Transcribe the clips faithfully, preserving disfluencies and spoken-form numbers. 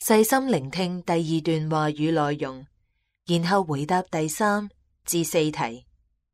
細心聆聽第二段話語內容，然後回答第三至四題。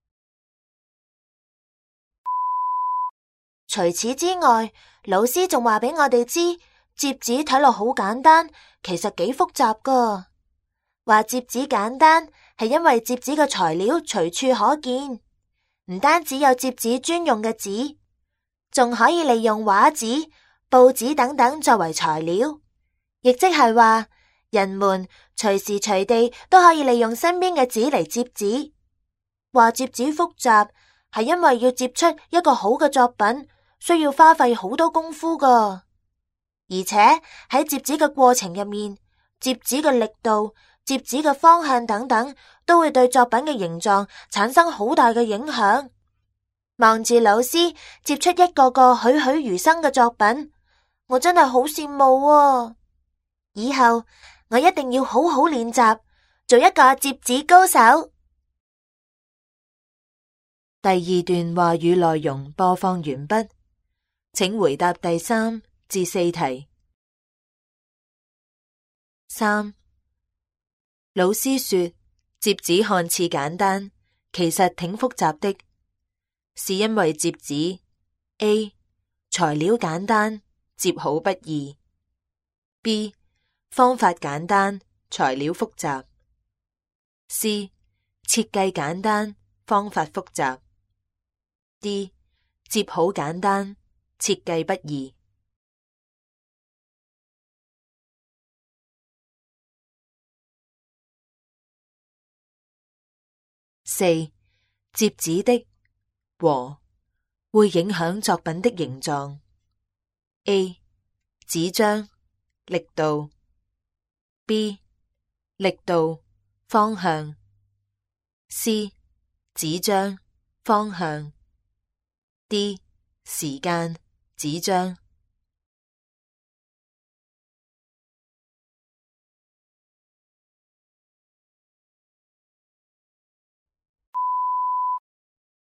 除此之外，老師仲話俾我哋知，摺紙睇落好簡單，其實幾複雜㗎。話摺紙簡單係因為摺紙嘅材料隨處可見，唔單止有摺紙專用嘅紙，仲可以利用畫紙、報紙等等作為材料，亦即係話人們隨時隨地都可以利用身邊嘅紙嚟摺紙。話摺紙複雜係因為要摺出一個好嘅作品，需要花費好多功夫㗎，而且喺摺紙嘅過程入面，摺紙嘅力度、摺紙嘅方向等等，都會對作品嘅形狀產生好大嘅影響。望住老師摺出一個個栩栩如生嘅作品，我真係好羨慕啊！以後我一定要好好練習，做一個摺紙高手。 第二段話語內容播放完畢，請回答第三至四題。三，老師說摺紙看似簡單，其實挺複雜的，是因為摺紙 A 材料簡單，摺好不易 B 方法簡單，材料複雜 C 設計簡單，方法複雜 D 摺好簡單，設計不易。四，摺紙的和會影響作品的形狀。A 紙張力度 B 力度方向 C 紙張方向 D 時間紙張。